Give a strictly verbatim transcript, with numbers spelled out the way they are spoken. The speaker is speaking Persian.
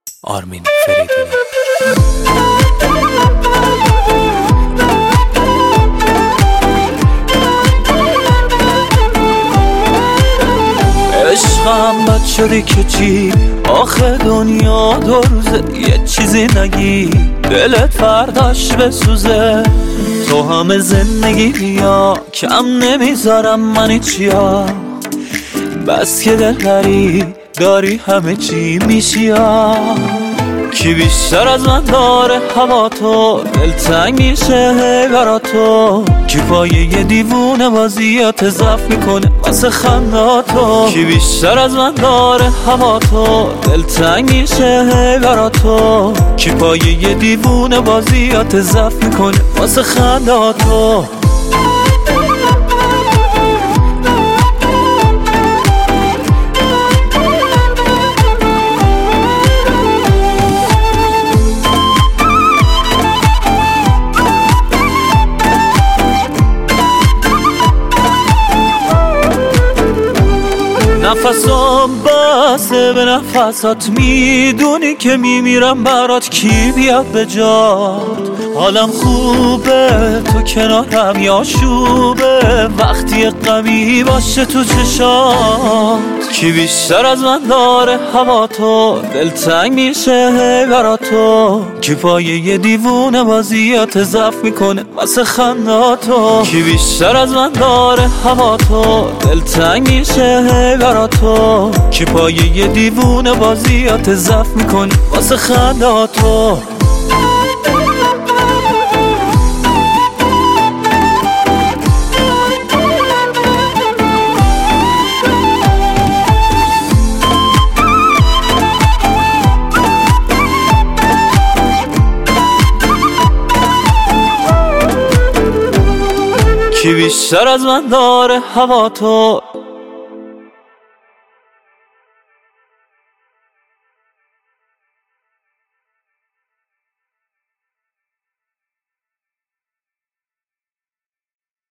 آرمین فریدونی. عشقم بد شدی که چی؟ آخه دنیا دو روزه، یه چیزی نگی دلت فرداش بسوزه. تو همه زندگی بیا کم نمیذارم من چیا، بس که دلبری داری همه چی میشی. کی بیشتر از من داره هوا تو، دلتنگ میشه برا تو. کی پایه یه دیوونه بازیات ضعف میکنه واسه خنداتو. کی بیشتر از من داره هوا تو، دلتنگ میشه برا تو. کی پایه یه دیوونه بازیات ضعف میکنه واسه خنداتو. نفسم بسه به نفسات، میدونی که میمیرم برات. کی بیاد به جات؟ حالم خوبه تو کنارم یا شوبه، وقتی غمی باشه تو چشات. کی بیشتر از من داره هوا تو، دلتنگ میشه برا تو. کی پایه یه دیوونه بازیات ضعف میکنه واسه خنداتو. کی بیشتر از من داره هوا تو، دلتنگ میشه برا تو. کی پایه یه دیوونه بازیات ضعف میکنه واسه خنداتو. کی بیشتر از من داره هوا تو،